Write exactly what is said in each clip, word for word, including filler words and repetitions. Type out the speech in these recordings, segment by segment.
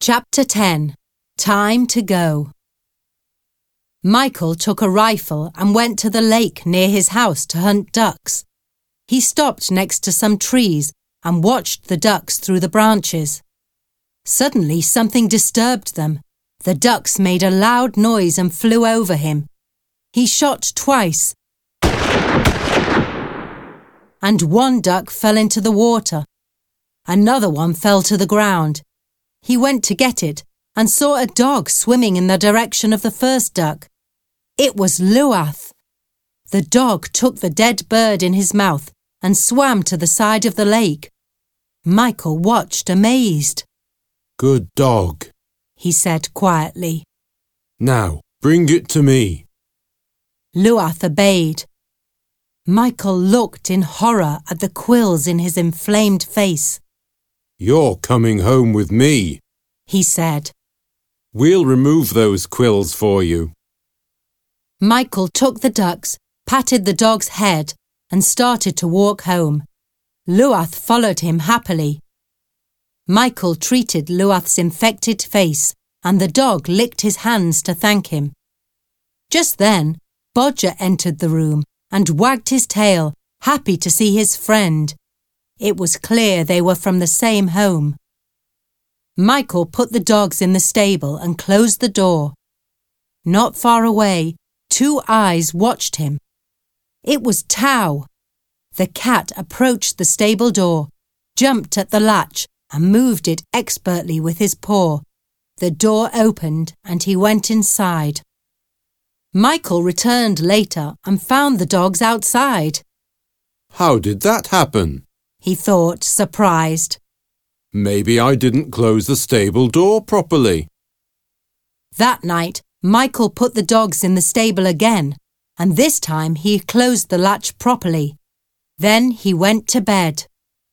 Chapter ten. Time to Go. Michael took a rifle and went to the lake near his house to hunt ducks. He stopped next to some trees and watched the ducks through the branches. Suddenly something disturbed them. The ducks made a loud noise and flew over him. He shot twice, and one duck fell into the water. Another one fell to the ground. He went to get it and saw a dog swimming in the direction of the first duck. It was Luath. The dog took the dead bird in his mouth and swam to the side of the lake. Michael watched amazed. "Good dog," he said quietly. "Now, bring it to me." Luath obeyed. Michael looked in horror at the quills in his inflamed face. "You're coming home with me," he said. "We'll remove those quills for you." Michael took the ducks, patted the dog's head, and started to walk home. Luath followed him happily. Michael treated Luath's infected face, and the dog licked his hands to thank him. Just then, Bodger entered the room and wagged his tail, happy to see his friend. It was clear they were from the same home. Michael put the dogs in the stable and closed the door. Not far away, two eyes watched him. It was Tao. The cat approached the stable door, jumped at the latch and moved it expertly with his paw. The door opened and he went inside. Michael returned later and found the dogs outside. "How did that happen?" he thought, surprised. "Maybe I didn't close the stable door properly." That night, Michael put the dogs in the stable again, and this time he closed the latch properly. Then he went to bed.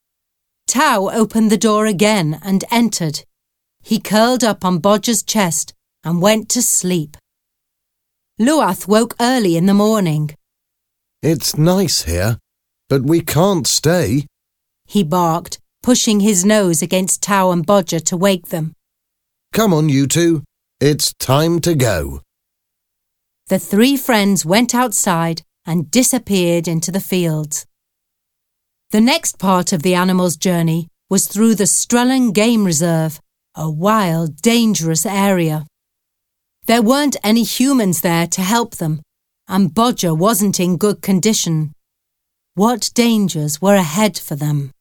Tao opened the door again and entered. He curled up on Bodger's chest and went to sleep. Luath woke early in the morning. "It's nice here, but we can't stay," he barked, pushing his nose against Tao and Bodger to wake them. "Come on, you two. It's time to go." The three friends went outside and disappeared into the fields. The next part of the animals' journey was through the Strellan Game Reserve, a wild, dangerous area. There weren't any humans there to help them, and Bodger wasn't in good condition. What dangers were ahead for them?